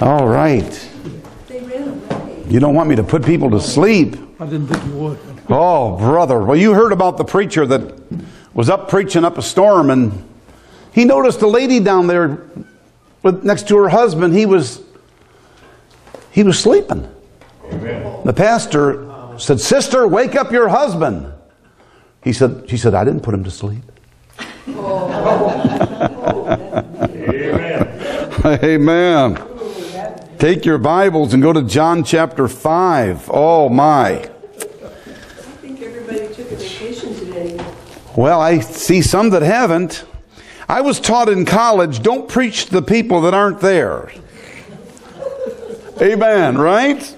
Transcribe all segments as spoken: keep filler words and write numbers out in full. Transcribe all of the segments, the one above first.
All right. You don't want me to put people to sleep. I didn't think you would. Oh, brother. Well, you heard about the preacher that was up preaching up a storm, and he noticed a lady down there with, next to her husband. He was he was sleeping. Amen. The pastor said, "Sister, wake up your husband." He said, she said, "I didn't put him to sleep." Amen. Amen. Take your Bibles and go to John chapter five. Oh my. I think everybody took a vacation today. Well, I see some that haven't. I was taught in college, don't preach to the people that aren't there. Amen, right?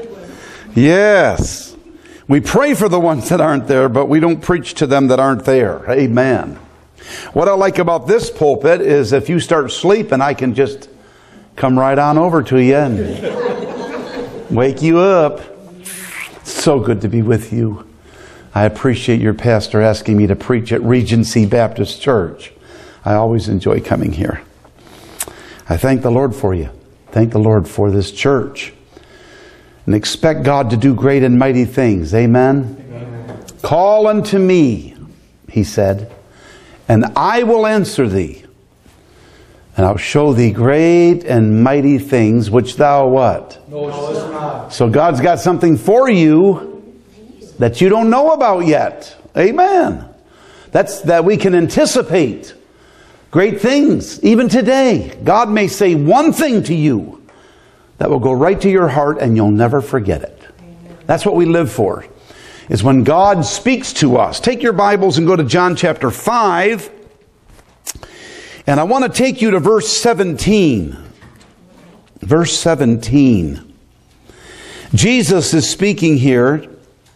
Yes. We pray for the ones that aren't there, but we don't preach to them that aren't there. Amen. What I like about this pulpit is if you start sleeping, I can just come right on over to you and wake you up. It's so good to be with you. I appreciate your pastor asking me to preach at Regency Baptist Church. I always enjoy coming here. I thank the Lord for you. Thank the Lord for this church. And expect God to do great and mighty things. Amen? Amen. Call unto me, he said, and I will answer thee. And I'll show thee great and mighty things which thou what? Knowest not. So God's got something for you that you don't know about yet. Amen. That's that we can anticipate great things. Even today, God may say one thing to you that will go right to your heart and you'll never forget it. Amen. That's what we live for, is when God speaks to us. Take your Bibles and go to John chapter five. And I want to take you to verse seventeen. Verse seventeen. Jesus is speaking here.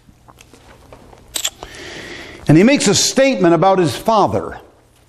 And he makes a statement about his Father.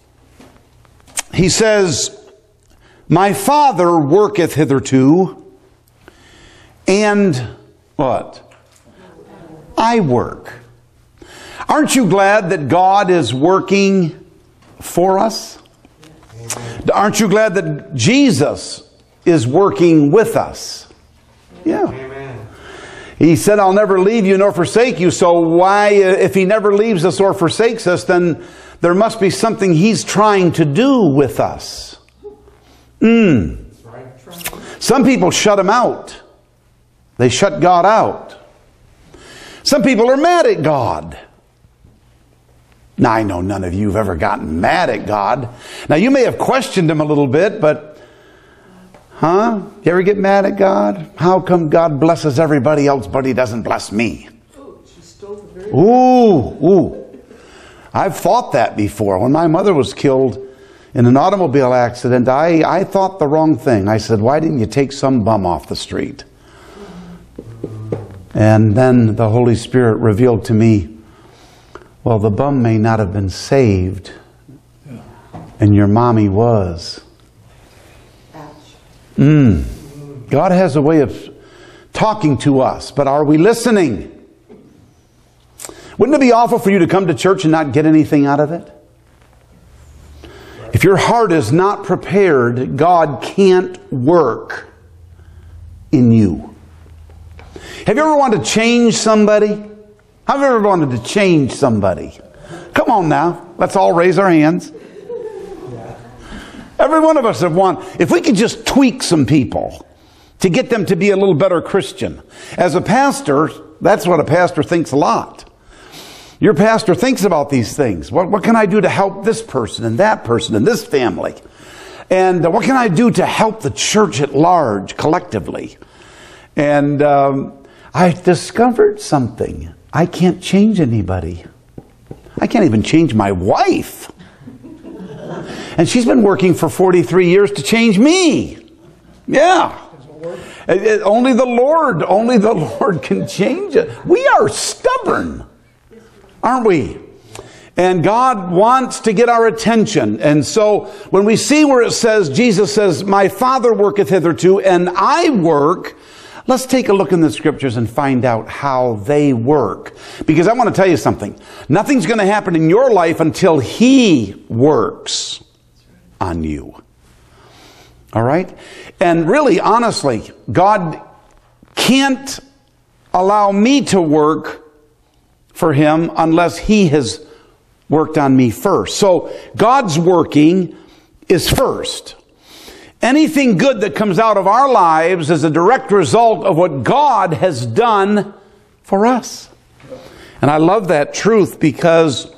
He says, "My Father worketh hitherto, and what? I work." Aren't you glad that God is working for us? Aren't you glad that Jesus is working with us? Yeah. Amen. He said, "I'll never leave you nor forsake you." So why, if he never leaves us or forsakes us, then there must be something he's trying to do with us. Mm. Some people shut him out. They shut God out. Some people are mad at God. Now, I know none of you have ever gotten mad at God. Now, you may have questioned him a little bit, but, huh? You ever get mad at God? How come God blesses everybody else, but he doesn't bless me? Ooh, ooh. I've thought that before. When my mother was killed in an automobile accident, I, I thought the wrong thing. I said, "Why didn't you take some bum off the street?" And then the Holy Spirit revealed to me, well, the bum may not have been saved, and your mommy was. Mm. God has a way of talking to us, but are we listening? Wouldn't it be awful for you to come to church and not get anything out of it? If your heart is not prepared, God can't work in you. Have you ever wanted to change somebody? Have you ever wanted to change somebody? Come on now. Let's all raise our hands. Every one of us have wanted. If we could just tweak some people to get them to be a little better Christian. As a pastor, that's what a pastor thinks a lot. Your pastor thinks about these things. What, what can I do to help this person and that person and this family? And uh, what can I do to help the church at large, collectively? And um, I discovered something. I can't change anybody. I can't even change my wife. And she's been working for forty-three years to change me. Yeah. It, it, only the Lord, only the Lord can change it. We are stubborn, aren't we? And God wants to get our attention. And so when we see where it says, Jesus says, "My Father worketh hitherto, and I work," let's take a look in the scriptures and find out how they work. Because I want to tell you something. Nothing's going to happen in your life until He works on you. All right? And really, honestly, God can't allow me to work for Him unless He has worked on me first. So God's working is first. Anything good that comes out of our lives is a direct result of what God has done for us. And I love that truth because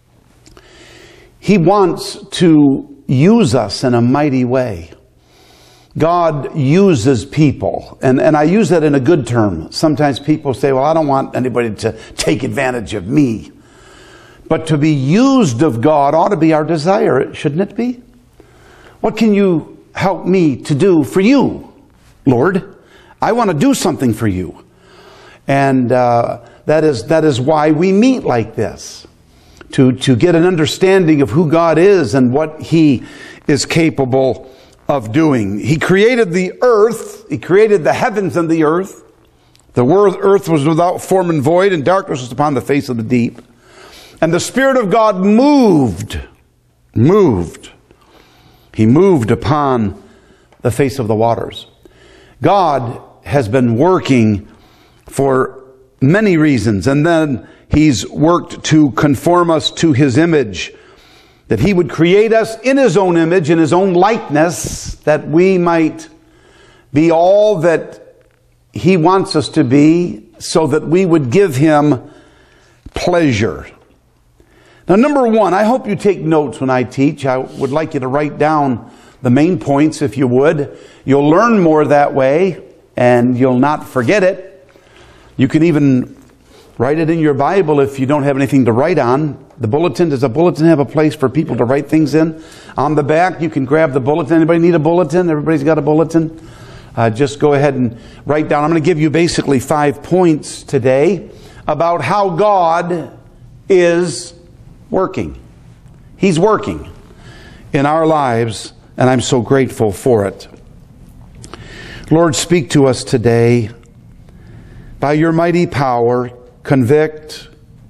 He wants to use us in a mighty way. God uses people, and, and I use that in a good term. Sometimes people say, well, I don't want anybody to take advantage of me. But to be used of God ought to be our desire, shouldn't it be? What can you help me to do for you, Lord? I want to do something for you. And uh, that is that is why we meet like this, to, to get an understanding of who God is and what He is capable of doing. He created the earth. He created the heavens and the earth. The earth was without form and void, and darkness was upon the face of the deep. And the Spirit of God moved, moved. He moved upon the face of the waters. God has been working for many reasons, and then He's worked to conform us to His image, that He would create us in His own image, in His own likeness, that we might be all that He wants us to be, so that we would give Him pleasure. Now, number one, I hope you take notes when I teach. I would like you to write down the main points, if you would. You'll learn more that way, and you'll not forget it. You can even write it in your Bible if you don't have anything to write on. The bulletin, does a bulletin have a place for people to write things in? On the back, you can grab the bulletin. Anybody need a bulletin? Everybody's got a bulletin? Uh, just go ahead and write down. I'm going to give you basically five points today about how God is working. He's working in our lives, and I'm so grateful for it. Lord, speak to us today. By your mighty power, convict.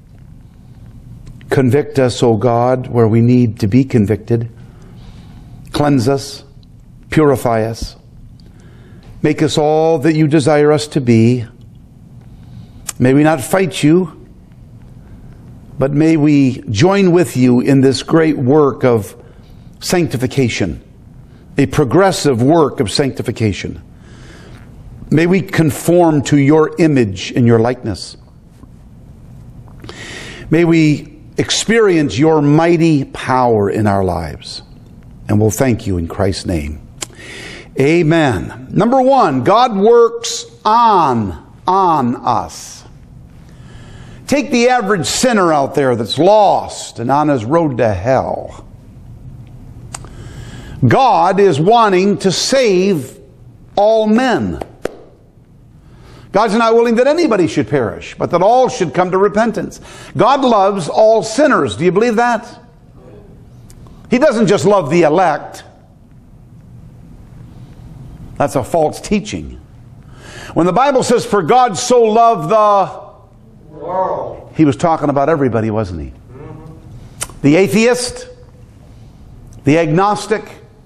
Convict us, O God, where we need to be convicted. Cleanse us. Purify us. Make us all that you desire us to be. May we not fight you, but may we join with you in this great work of sanctification, a progressive work of sanctification. May we conform to your image and your likeness. May we experience your mighty power in our lives. And we'll thank you in Christ's name. Amen. Number one, God works on, on us. Take the average sinner out there that's lost and on his road to hell. God is wanting to save all men. God's not willing that anybody should perish, but that all should come to repentance. God loves all sinners. Do you believe that? He doesn't just love the elect. That's a false teaching. When the Bible says, for God so loved the world, He was talking about everybody, wasn't He? Mm-hmm. The atheist, the agnostic,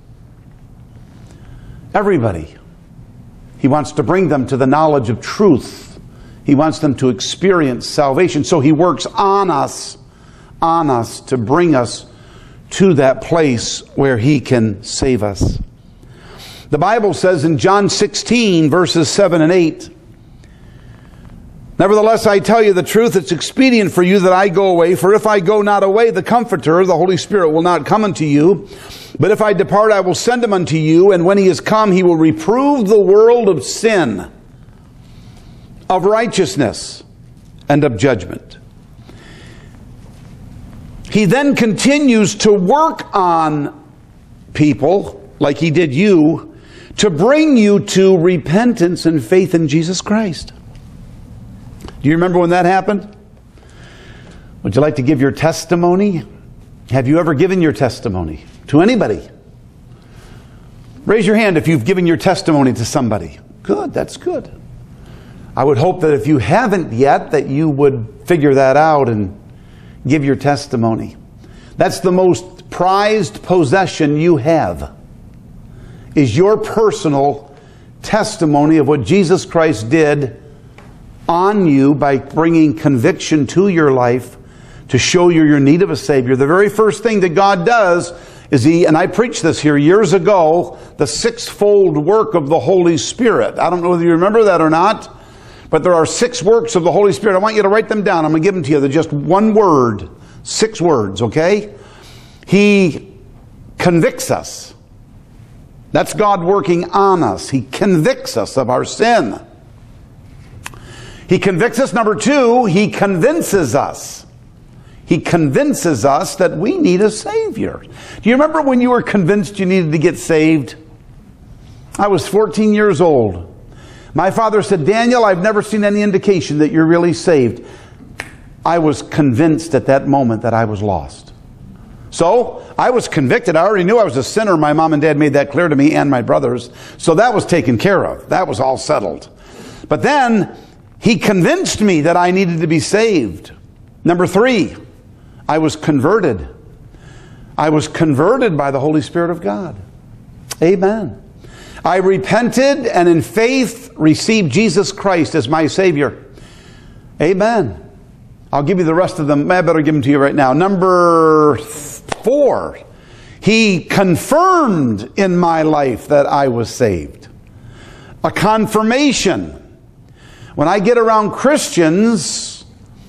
everybody. He wants to bring them to the knowledge of truth. He wants them to experience salvation. So He works on us, on us to bring us to that place where He can save us. The Bible says in John sixteen, verses seven and eight, nevertheless, I tell you the truth, it's expedient for you that I go away. For if I go not away, the Comforter, the Holy Spirit, will not come unto you. But if I depart, I will send Him unto you. And when He is come, He will reprove the world of sin, of righteousness, and of judgment. He then continues to work on people, like He did you, to bring you to repentance and faith in Jesus Christ. Do you remember when that happened? Would you like to give your testimony? Have you ever given your testimony to anybody? Raise your hand if you've given your testimony to somebody. Good, that's good. I would hope that if you haven't yet, that you would figure that out and give your testimony. That's the most prized possession you have, is your personal testimony of what Jesus Christ did on you by bringing conviction to your life to show you your need of a Savior. The very first thing that God does is He, and I preached this here years ago, the sixfold work of the Holy Spirit. I don't know whether you remember that or not, but there are six works of the Holy Spirit. I want you to write them down. I'm going to give them to you. They're just one word. Six words, okay? He convicts us. That's God working on us. He convicts us of our sin. He convicts us. Number two, He convinces us. He convinces us that we need a Savior. Do you remember when you were convinced you needed to get saved? I was fourteen years old. My father said, Daniel, I've never seen any indication that you're really saved. I was convinced at that moment that I was lost. So, I was convicted. I already knew I was a sinner. My mom and dad made that clear to me and my brothers. So that was taken care of. That was all settled. But then, He convinced me that I needed to be saved. Number three, I was converted. I was converted by the Holy Spirit of God. Amen. I repented and in faith received Jesus Christ as my Savior. Amen. I'll give you the rest of them. I better give them to you right now. Number four, He confirmed in my life that I was saved. A confirmation. When I get around Christians,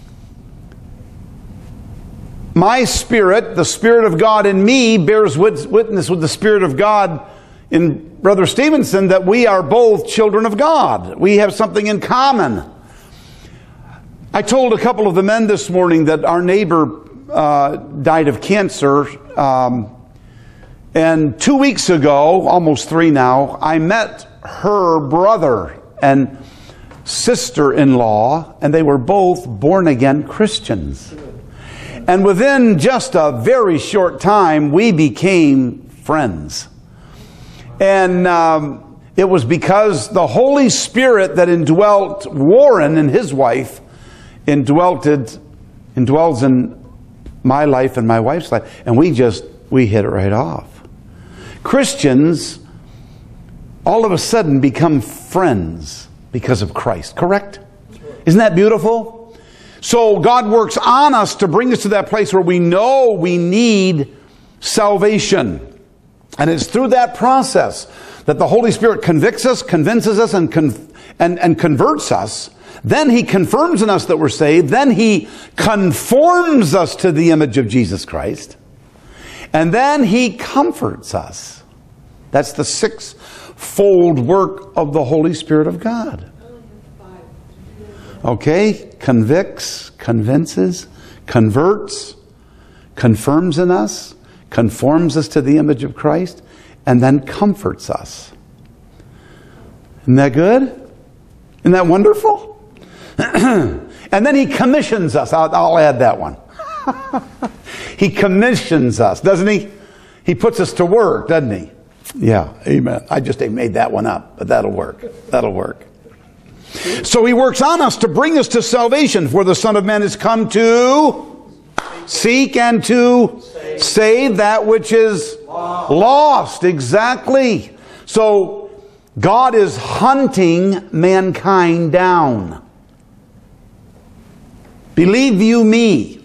my spirit, the Spirit of God in me, bears witness with the Spirit of God in Brother Stevenson that we are both children of God. We have something in common. I told a couple of the men this morning that our neighbor uh, died of cancer. Um, and two weeks ago, almost three now, I met her brother and sister-in-law, and they were both born-again Christians. And within just a very short time, we became friends. And um, it was because the Holy Spirit that indwelt Warren and his wife indwelt it, indwells in my life and my wife's life. And we just, we hit it right off. Christians all of a sudden become friends because of Christ, correct? Isn't that beautiful? So God works on us to bring us to that place where we know we need salvation. And it's through that process that the Holy Spirit convicts us, convinces us, and, con- and, and converts us. Then He confirms in us that we're saved. Then He conforms us to the image of Jesus Christ. And then He comforts us. That's the six-fold work of the Holy Spirit of God. Okay? Convicts, convinces, converts, confirms in us, conforms us to the image of Christ, and then comforts us. Isn't that good? Isn't that wonderful? And then He commissions us. I'll, I'll add that one. He commissions us, doesn't He? He puts us to work, doesn't He? Yeah, amen. I just made that one up, but that'll work. That'll work. So He works on us to bring us to salvation. For the Son of Man has come to seek and to save, save that which is lost. lost. Exactly. So God is hunting mankind down. Believe you me,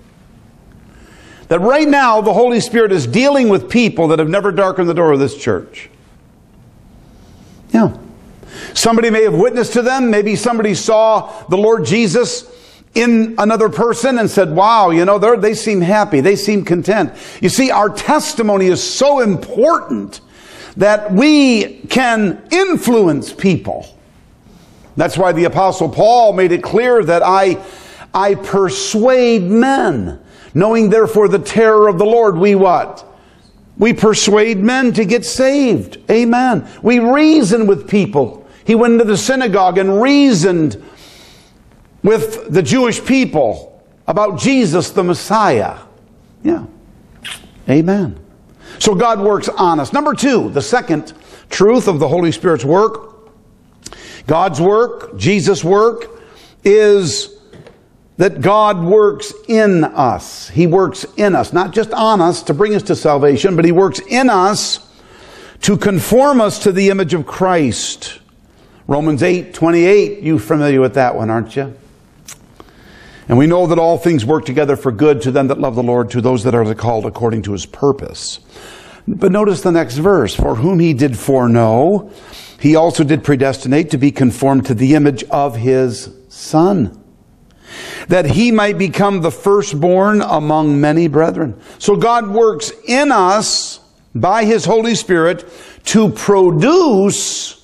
that right now the Holy Spirit is dealing with people that have never darkened the door of this church. Yeah. Somebody may have witnessed to them. Maybe somebody saw the Lord Jesus in another person and said, wow, you know, they seem happy. They seem content. You see, our testimony is so important that we can influence people. That's why the Apostle Paul made it clear that I, I persuade men, knowing therefore the terror of the Lord, we what? We persuade men to get saved. Amen. We reason with people. He went into the synagogue and reasoned with the Jewish people about Jesus the Messiah. Yeah. Amen. So God works on us. Number two, the second truth of the Holy Spirit's work, God's work, Jesus' work, is that God works in us. He works in us, not just on us to bring us to salvation, but He works in us to conform us to the image of Christ. Romans eight twenty-eight, you familiar with that one, aren't you? And we know that all things work together for good to them that love the Lord, to those that are called according to his purpose. But notice the next verse. For whom he did foreknow, he also did predestinate to be conformed to the image of his Son, that he might become the firstborn among many brethren. So God works in us by his Holy Spirit to produce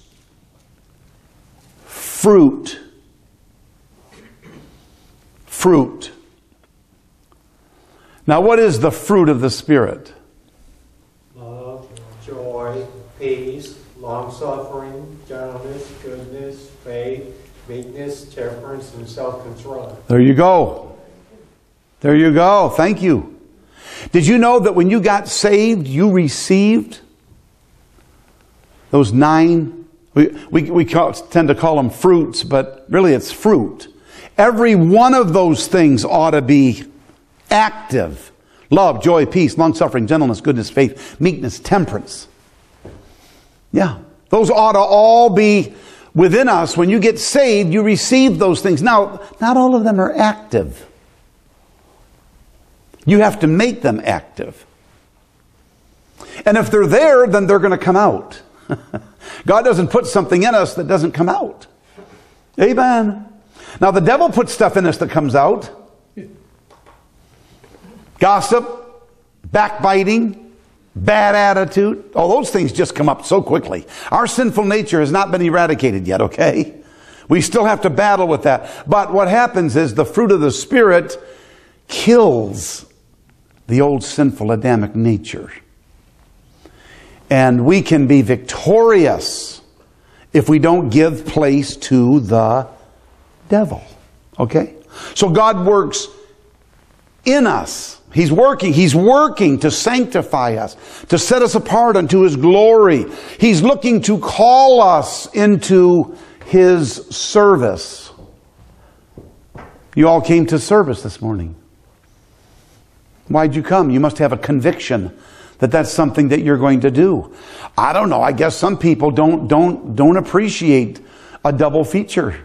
fruit. Fruit. Now, what is the fruit of the Spirit? Love, joy, peace, long-suffering, gentleness, goodness, faith, meekness, temperance, and self-control. There you go. There you go. Thank you. Did you know that when you got saved, you received those nine, we, we, we call, tend to call them fruits, but really it's fruit. Every one of those things ought to be active. Love, joy, peace, long-suffering, gentleness, goodness, faith, meekness, temperance. Yeah. Those ought to all be within us. When you get saved, you receive those things. Now, not all of them are active. You have to make them active. And if they're there, then they're going to come out. God doesn't put something in us that doesn't come out. Amen. Now, the devil puts stuff in us that comes out. Gossip, backbiting, bad attitude. All those things just come up so quickly. Our sinful nature has not been eradicated yet, okay? We still have to battle with that. But what happens is the fruit of the Spirit kills the old sinful Adamic nature. And we can be victorious if we don't give place to the devil. Okay? So God works in us. He's working. He's working to sanctify us, to set us apart unto his glory. He's looking to call us into his service. You all came to service this morning. Why'd you come? You must have a conviction that that's something that you're going to do. I don't know. I guess some people don't don't don't appreciate a double feature.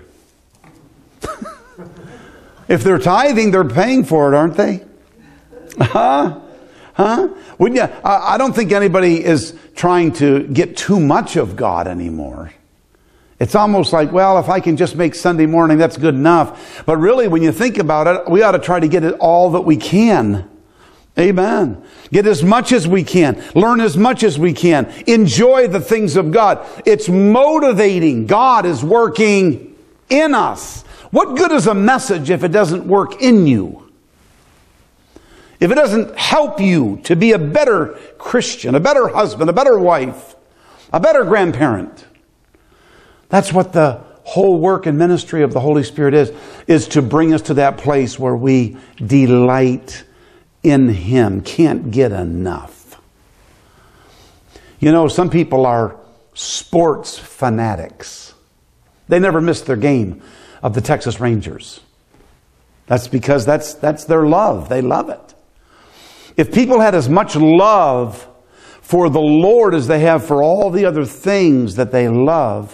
If they're tithing, they're paying for it, aren't they? Huh? Huh? Wouldn't you? I don't think anybody is trying to get too much of God anymore. It's almost like, well, if I can just make Sunday morning, that's good enough. But really, when you think about it, we ought to try to get it all that we can. Amen. Get as much as we can. Learn as much as we can. Enjoy the things of God. It's motivating. God is working in us. What good is a message if it doesn't work in you? If it doesn't help you to be a better Christian, a better husband, a better wife, a better grandparent. That's what the whole work and ministry of the Holy Spirit is, is to bring us to that place where we delight in him. Can't get enough. You know, some people are sports fanatics. They never miss their game of the Texas Rangers. That's because that's that's their love. They love it. If people had as much love for the Lord as they have for all the other things that they love,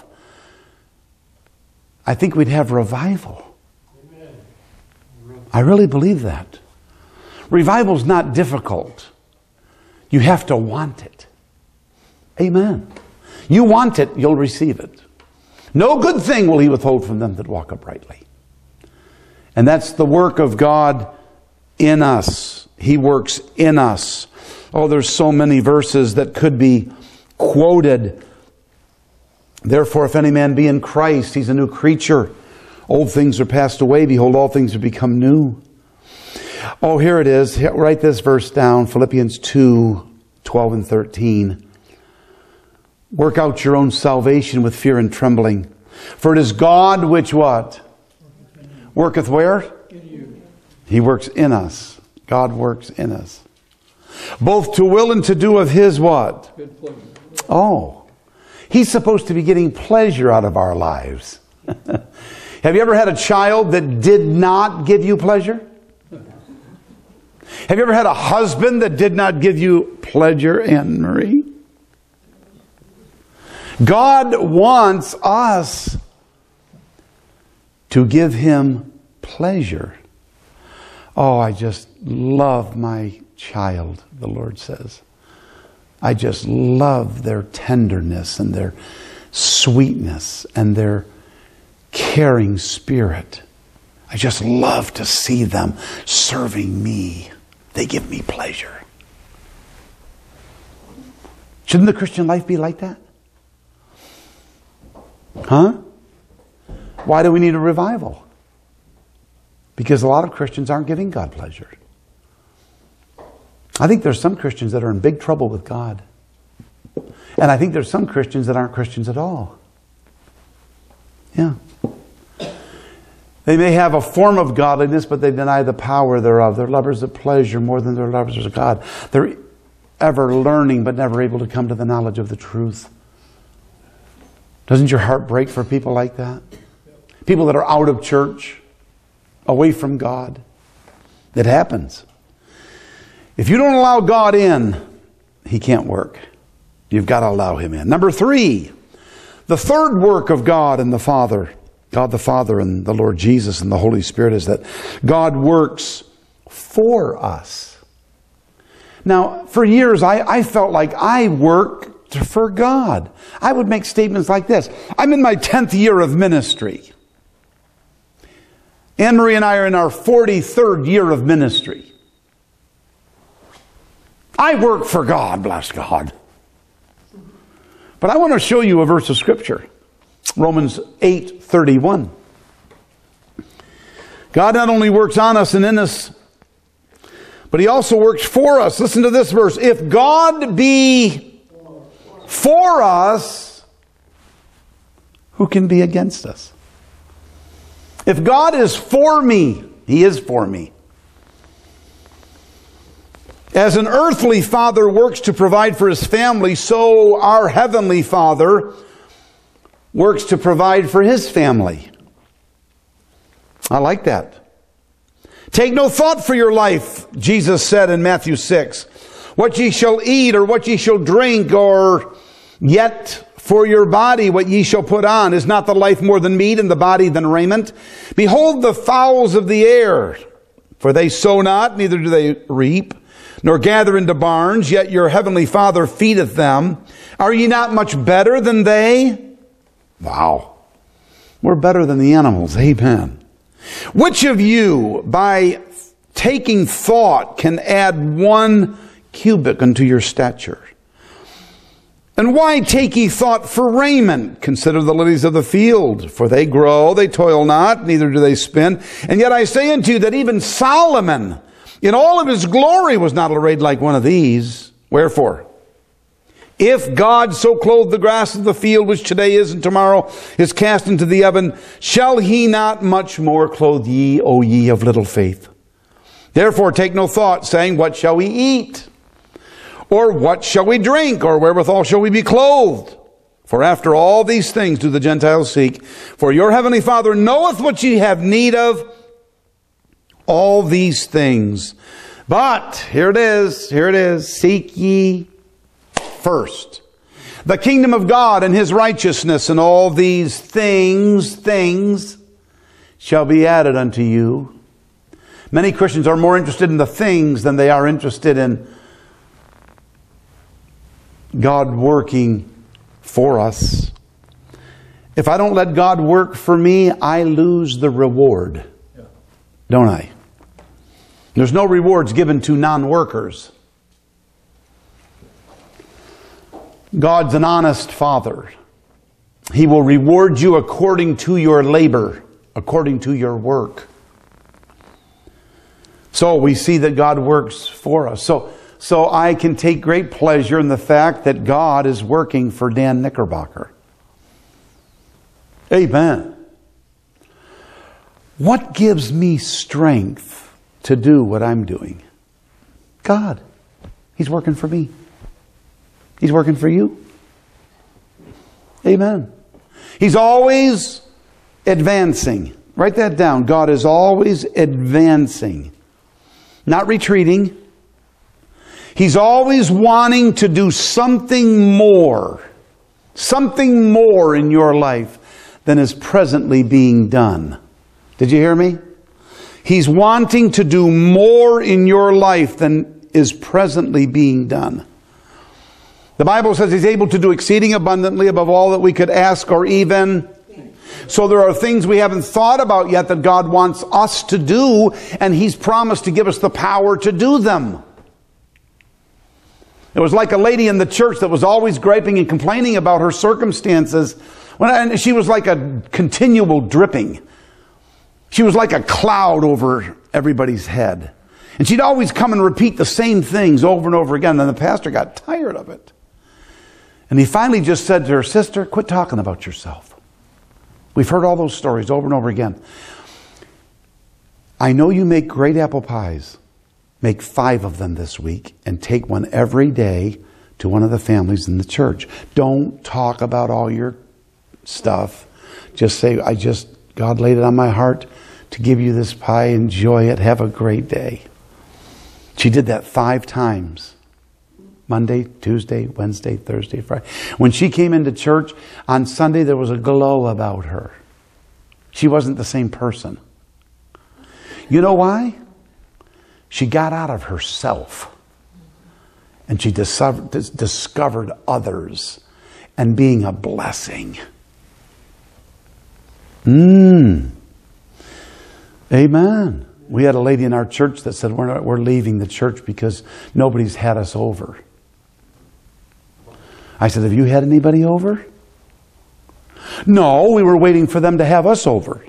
I think we'd have revival. Amen. I really believe that. Revival's not difficult. You have to want it. Amen. You want it, you'll receive it. No good thing will he withhold from them that walk uprightly. And that's the work of God in us. He works in us. Oh, there's so many verses that could be quoted. Therefore, if any man be in Christ, he's a new creature. Old things are passed away. Behold, all things have become new. Oh, here it is. Write this verse down. Philippians two, twelve and thirteen. Work out your own salvation with fear and trembling. For it is God which what? Worketh where? In you. He works in us. God works in us. Both to will and to do of his what? Good pleasure. Oh. He's supposed to be getting pleasure out of our lives. Have you ever had a child that did not give you pleasure? Have you ever had a husband that did not give you pleasure, Anne Marie? God wants us to give Him pleasure. Oh, I just love my child, the Lord says. I just love their tenderness and their sweetness and their caring spirit. I just love to see them serving me. They give me pleasure. Shouldn't the Christian life be like that? Huh? Why do we need a revival? Because a lot of Christians aren't giving God pleasure. I think there's some Christians that are in big trouble with God. And I think there's some Christians that aren't Christians at all. Yeah. They may have a form of godliness, but they deny the power thereof. They're lovers of pleasure more than they're lovers of God. They're ever learning, but never able to come to the knowledge of the truth. Doesn't your heart break for people like that? People that are out of church, away from God. It happens. If you don't allow God in, He can't work. You've got to allow Him in. Number three, the third work of God and the Father, God the Father and the Lord Jesus and the Holy Spirit, is that God works for us. Now, for years, I, I felt like I worked for God. I would make statements like this. I'm in my tenth year of ministry. Anne-Marie and I are in our forty-third year of ministry. I work for God, bless God. But I want to show you a verse of Scripture. Romans eight thirty-one. God not only works on us and in us, but He also works for us. Listen to this verse. If God be for us, who can be against us? If God is for me, He is for me. As an earthly father works to provide for his family, so our heavenly Father works to provide for His family. I like that. Take no thought for your life, Jesus said in Matthew six. What ye shall eat, or what ye shall drink, or yet for your body what ye shall put on. Is not the life more than meat, and the body than raiment? Behold the fowls of the air, for they sow not, neither do they reap, nor gather into barns, yet your heavenly Father feedeth them. Are ye not much better than they? Wow. We're better than the animals. Amen. Which of you, by taking thought, can add one cubit unto your stature? And why take ye thought for raiment? Consider the lilies of the field, for they grow, they toil not, neither do they spin. And yet I say unto you that even Solomon, in all of his glory, was not arrayed like one of these. Wherefore, if God so clothe the grass of the field, which today is and tomorrow is cast into the oven, shall He not much more clothe ye, O ye of little faith? Therefore take no thought, saying, what shall we eat? Or what shall we drink? Or wherewithal shall we be clothed? For after all these things do the Gentiles seek. For your heavenly Father knoweth what ye have need of. All these things. But, here it is, here it is. Seek ye first the kingdom of God and His righteousness, and all these things, things, shall be added unto you. Many Christians are more interested in the things than they are interested in God working for us. If I don't let God work for me, I lose the reward. Yeah. Don't I? There's no rewards given to non-workers. God's an honest Father. He will reward you according to your labor, according to your work. So we see that God works for us. So, so I can take great pleasure in the fact that God is working for Dan Knickerbocker. Amen. What gives me strength to do what I'm doing? God. He's working for me. He's working for you. Amen. He's always advancing. Write that down. God is always advancing. Not retreating. He's always wanting to do something more. Something more in your life than is presently being done. Did you hear me? He's wanting to do more in your life than is presently being done. The Bible says He's able to do exceeding abundantly above all that we could ask or even. So there are things we haven't thought about yet that God wants us to do, and He's promised to give us the power to do them. It was like a lady in the church that was always griping and complaining about her circumstances. And she was like a continual dripping. She was like a cloud over everybody's head. And she'd always come and repeat the same things over and over again. And the pastor got tired of it. And he finally just said to her, "Sister, quit talking about yourself. We've heard all those stories over and over again. I know you make great apple pies. Make five of them this week and take one every day to one of the families in the church. Don't talk about all your stuff. Just say, I just, God laid it on my heart to give you this pie. Enjoy it. Have a great day." She did that five times. Monday, Tuesday, Wednesday, Thursday, Friday. When she came into church on Sunday, there was a glow about her. She wasn't the same person. You know why? She got out of herself. And she discovered, discovered others and being a blessing. Mmm. Amen. We had a lady in our church that said, we're, not, we're leaving the church because nobody's had us over. I said, have you had anybody over? No, we were waiting for them to have us over.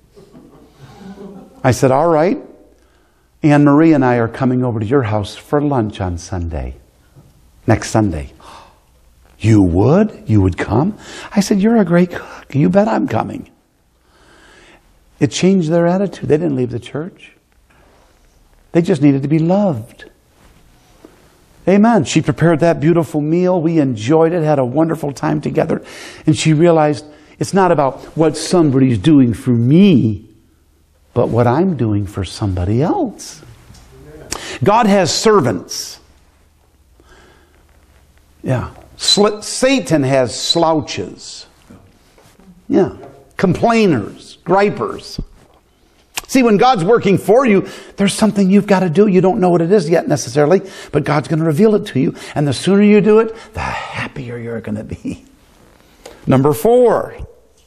I said, all right. Anne Marie and I are coming over to your house for lunch on Sunday. Next Sunday. You would? You would come? I said, you're a great cook. You bet I'm coming. It changed their attitude. They didn't leave the church. They just needed to be loved. Amen. She prepared that beautiful meal. We enjoyed it, had a wonderful time together. And she realized it's not about what somebody's doing for me, but what I'm doing for somebody else. God has servants. Yeah. Satan has slouches. Yeah. Complainers, gripers. See, when God's working for you, there's something you've got to do. You don't know what it is yet necessarily, but God's going to reveal it to you. And the sooner you do it, the happier you're going to be. Number four.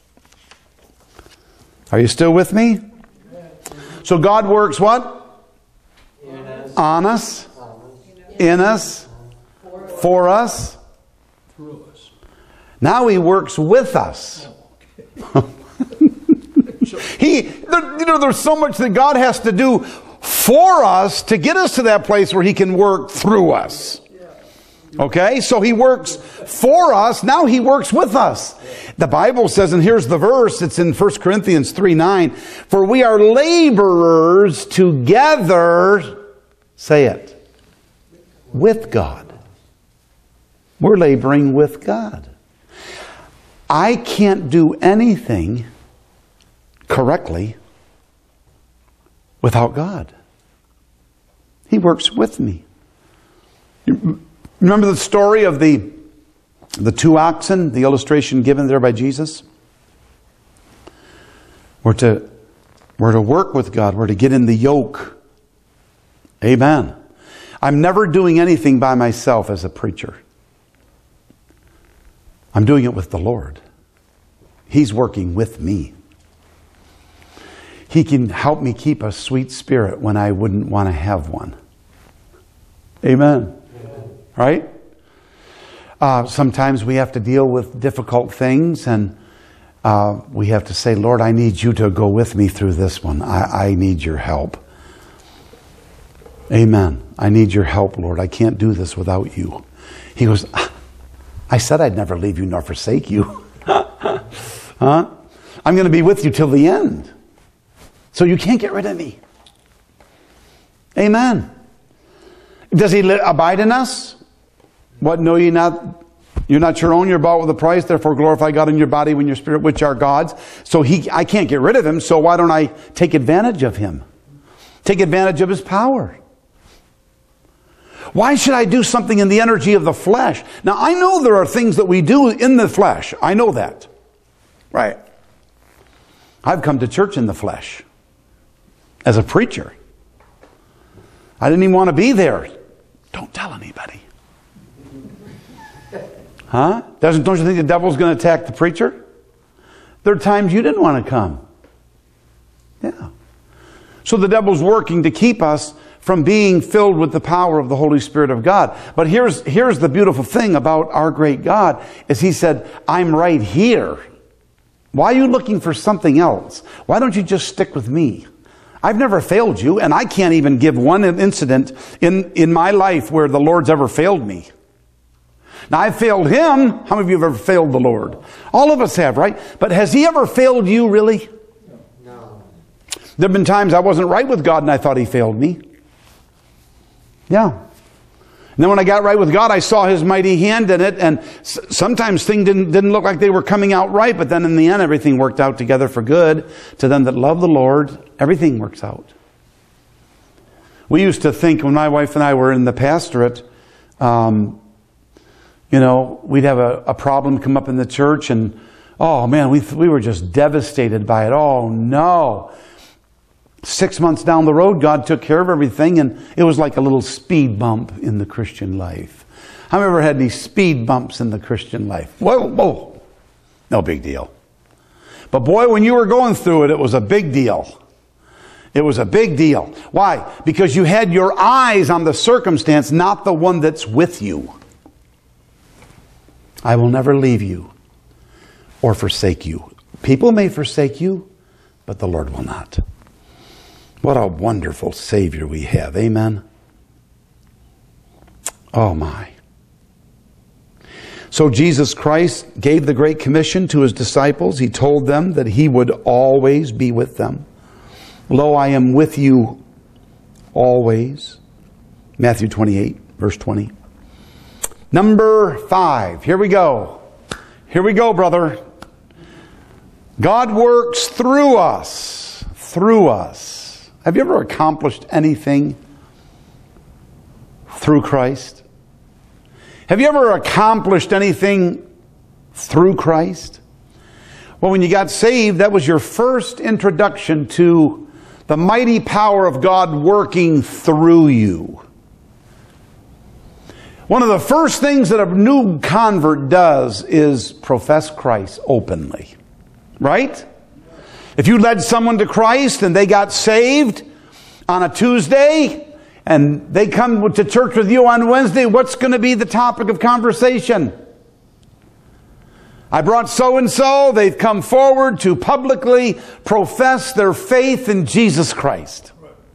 Are you still with me? So God works what? In us. On us. In us. For us. Through us. Now He works with us. He, there, you know, there's so much that God has to do for us to get us to that place where He can work through us. Okay, so He works for us. Now He works with us. The Bible says, and here's the verse, it's in First Corinthians three nine, for we are laborers together, say it, with God. We're laboring with God. I can't do anything correctly without God. He works with me. Remember the story of the, the two oxen, the illustration given there by Jesus? We're to, we're to work with God. We're to get in the yoke. Amen. I'm never doing anything by myself as a preacher. I'm doing it with the Lord. He's working with me. He can help me keep a sweet spirit when I wouldn't want to have one. Amen. Right? Uh, sometimes we have to deal with difficult things, and uh, we have to say, Lord, I need you to go with me through this one. I, I need your help. Amen. I need your help, Lord. I can't do this without you. He goes, I said I'd never leave you nor forsake you. Huh? I'm going to be with you till the end. So you can't get rid of me. Amen. Does He abide in us? What, know ye not? You're not your own, you're bought with a price. Therefore glorify God in your body when your spirit, which are God's. So he, I can't get rid of Him, so why don't I take advantage of Him? Take advantage of His power. Why should I do something in the energy of the flesh? Now, I know there are things that we do in the flesh. I know that. Right. I've come to church in the flesh as a preacher. I didn't even want to be there. Don't tell anybody. Huh? Doesn't, don't you think the devil's going to attack the preacher? There are times you didn't want to come. Yeah. So the devil's working to keep us from being filled with the power of the Holy Spirit of God. But here's, here's the beautiful thing about our great God, is He said, I'm right here. Why are you looking for something else? Why don't you just stick with me? I've never failed you, and I can't even give one incident in, in my life where the Lord's ever failed me. Now, I've failed Him. How many of you have ever failed the Lord? All of us have, right? But has He ever failed you, really? No. There have been times I wasn't right with God and I thought He failed me. Yeah. And then when I got right with God, I saw His mighty hand in it, and s- sometimes things didn't, didn't look like they were coming out right, but then in the end, everything worked out together for good. To them that love the Lord, everything works out. We used to think, when my wife and I were in the pastorate, um, you know, we'd have a, a problem come up in the church, and oh man, we we were just devastated by it. Oh no. Six months down the road, God took care of everything, and it was like a little speed bump in the Christian life. Have you ever had any speed bumps in the Christian life? Whoa, whoa. No big deal. But boy, when you were going through it, it was a big deal. It was a big deal. Why? Because you had your eyes on the circumstance, not the one that's with you. I will never leave you or forsake you. People may forsake you, but the Lord will not. What a wonderful Savior we have. Amen. Oh my. So Jesus Christ gave the Great Commission to His disciples. He told them that He would always be with them. Lo, I am with you always. Matthew twenty-eight, verse twenty. Number five. Here we go. Here we go, brother. God works through us. Through us. Have you ever accomplished anything through Christ? Have you ever accomplished anything through Christ? Well, when you got saved, that was your first introduction to the mighty power of God working through you. One of the first things that a new convert does is profess Christ openly. Right? If you led someone to Christ and they got saved on a Tuesday and they come to church with you on Wednesday, what's going to be the topic of conversation? I brought so-and-so. They've come forward to publicly profess their faith in Jesus Christ.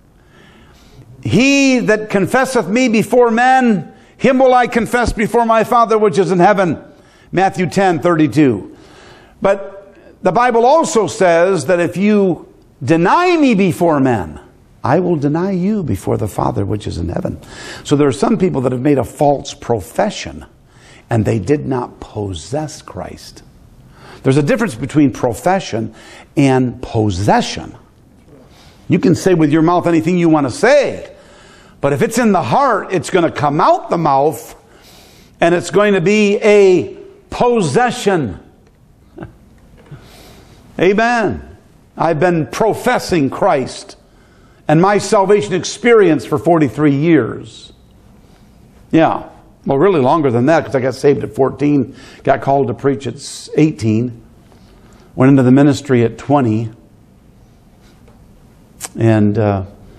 He that confesseth me before men, him will I confess before my Father which is in heaven. Matthew ten thirty-two. But the Bible also says that if you deny me before men, I will deny you before the Father which is in heaven. So there are some people that have made a false profession and they did not possess Christ. There's a difference between profession and possession. You can say with your mouth anything you want to say, but if it's in the heart, it's going to come out the mouth and it's going to be a possession. Amen. I've been professing Christ and my salvation experience for forty-three years. Yeah. Well, really longer than that, because I got saved at fourteen, got called to preach at eighteen, went into the ministry at twenty, and uh,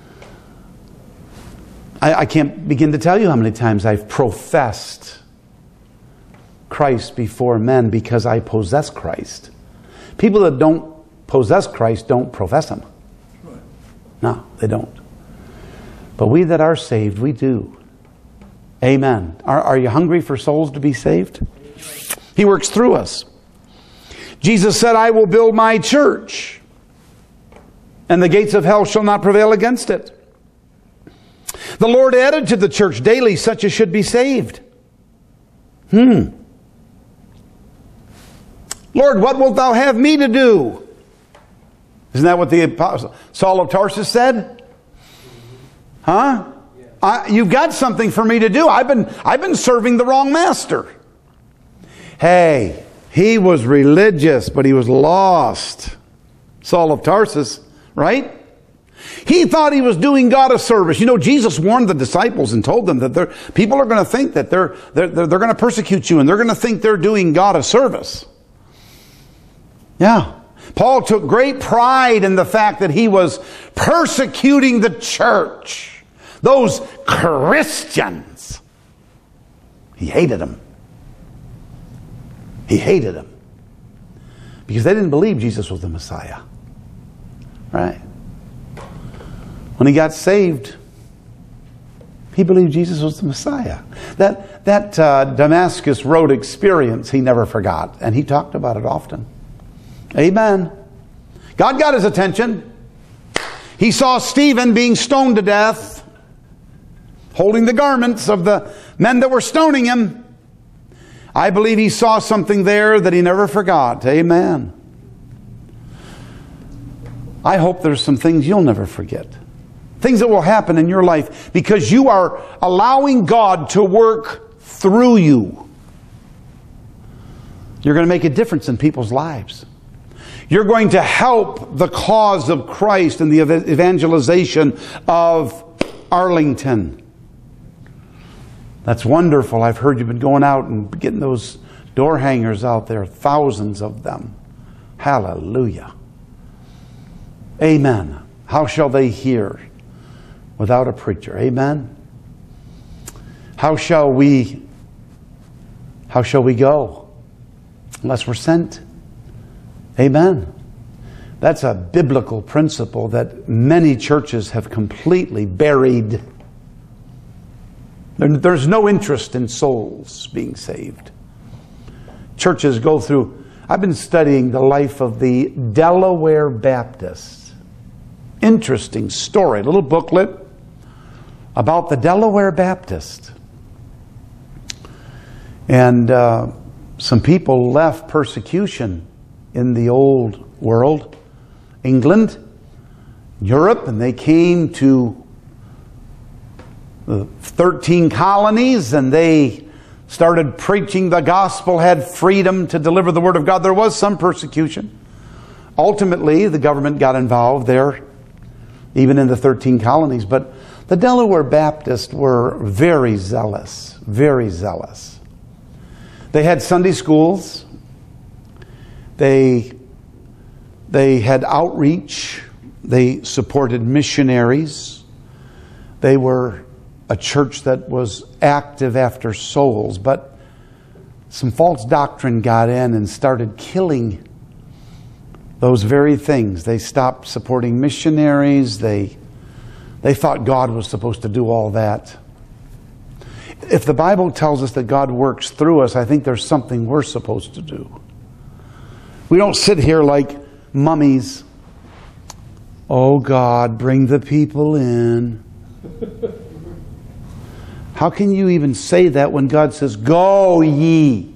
I, I can't begin to tell you how many times I've professed Christ before men because I possess Christ. People that don't possess Christ don't profess Him. No, they don't. But we that are saved, we do. Amen. Are, are you hungry for souls to be saved? He works through us. Jesus said, I will build my church, and the gates of hell shall not prevail against it. The Lord added to the church daily such as should be saved. Hmm. Lord, what wilt thou have me to do? Isn't that what the apostle Saul of Tarsus said? Huh? Yes. I, you've got something for me to do. I've been, I've been serving the wrong master. Hey, he was religious, but he was lost. Saul of Tarsus, right? He thought he was doing God a service. You know, Jesus warned the disciples and told them that they're, people are going to think that they're, they're, they're, they're going to persecute you and they're going to think they're doing God a service. Yeah. Paul took great pride in the fact that he was persecuting the church. Those Christians. He hated them. He hated them. Because they didn't believe Jesus was the Messiah. Right? When he got saved, he believed Jesus was the Messiah. That, that uh, Damascus Road experience he never forgot. And he talked about it often. Amen. God got his attention. He saw Stephen being stoned to death, holding the garments of the men that were stoning him. I believe he saw something there that he never forgot. Amen. I hope there's some things you'll never forget. Things that will happen in your life because you are allowing God to work through you. You're going to make a difference in people's lives. You're going to help the cause of Christ and the evangelization of Arlington. That's wonderful. I've heard you've been going out and getting those door hangers out there, thousands of them. Hallelujah. Amen. How shall they hear without a preacher? Amen. How shall we how shall we go unless we're sent? Amen. That's a biblical principle that many churches have completely buried. There, there's no interest in souls being saved. Churches go through, I've been studying the life of the Delaware Baptists. Interesting story, a little booklet about the Delaware Baptist. And uh, some people left persecution in the old world, England, Europe, and they came to the thirteen colonies and they started preaching the gospel, had freedom to deliver the word of God. There was some persecution. Ultimately, the government got involved there, even in the thirteen colonies. But the Delaware Baptists were very zealous, very zealous. They had Sunday schools. They, they had outreach. They supported missionaries. They were a church that was active after souls. But some false doctrine got in and started killing those very things. They stopped supporting missionaries. They, they thought God was supposed to do all that. If the Bible tells us that God works through us, I think there's something we're supposed to do. We don't sit here like mummies. Oh God, bring the people in. How can you even say that when God says, go ye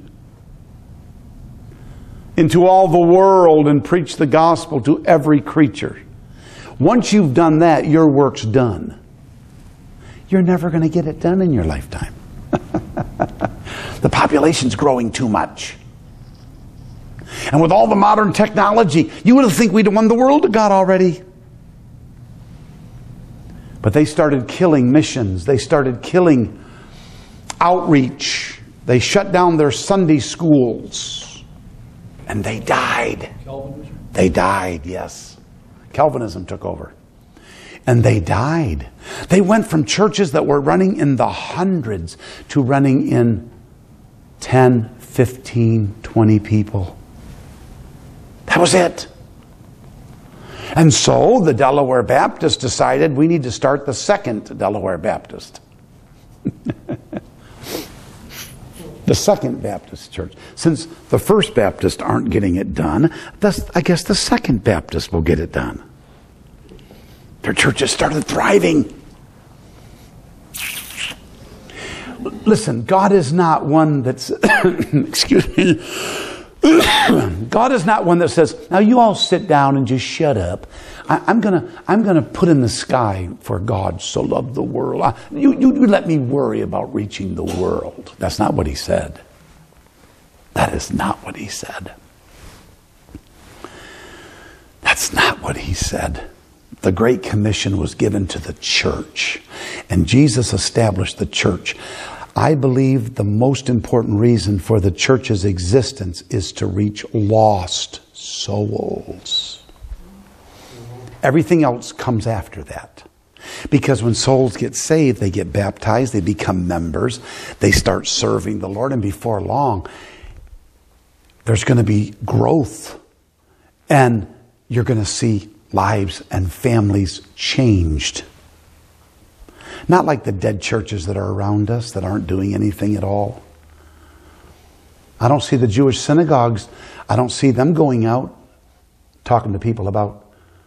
into all the world and preach the gospel to every creature? Once you've done that, your work's done. You're never going to get it done in your lifetime. The population's growing too much. And with all the modern technology, you would think we'd have won the world to God already. But they started killing missions. They started killing outreach. They shut down their Sunday schools. And they died. Calvinism? They died, yes. Calvinism took over. And they died. They went from churches that were running in the hundreds to running in ten, fifteen, twenty people. That was it. And so the Delaware Baptists decided we need to start the second Delaware Baptist. The second Baptist church. Since the first Baptists aren't getting it done, thus, I guess the second Baptist will get it done. Their churches started thriving. Listen, God is not one that's, excuse me, God is not one that says, now you all sit down and just shut up. I, I'm going to I'm gonna put in the sky, for God so loved the world. I, you, you, you let me worry about reaching the world. That's not what he said. That is not what he said. That's not what he said. The Great Commission was given to the church, and Jesus established the church. I believe the most important reason for the church's existence is to reach lost souls. Everything else comes after that. Because when souls get saved, they get baptized, they become members, they start serving the Lord, and before long, there's going to be growth. And you're going to see lives and families changed. Not like the dead churches that are around us that aren't doing anything at all. I don't see the Jewish synagogues. I don't see them going out talking to people about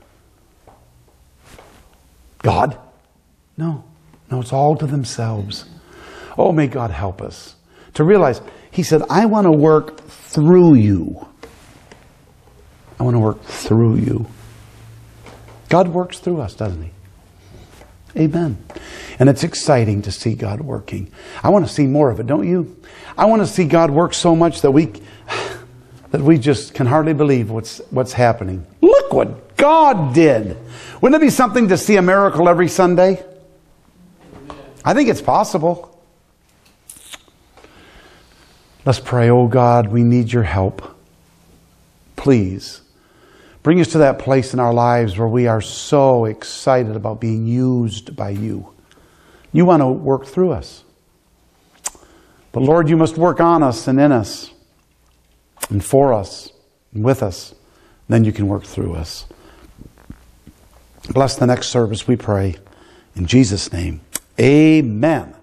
God. No. No, it's all to themselves. Oh, may God help us to realize, he said, I want to work through you. I want to work through you. God works through us, doesn't he? Amen. And it's exciting to see God working. I want to see more of it, don't you? I want to see God work so much that we that we just can hardly believe what's what's happening. Look what God did. Wouldn't it be something to see a miracle every Sunday? I think it's possible. Let's pray. Oh God, we need your help. Please bring us to that place in our lives where we are so excited about being used by you. You want to work through us. But Lord, you must work on us and in us and for us and with us. Then you can work through us. Bless the next service, we pray. In Jesus' name, amen.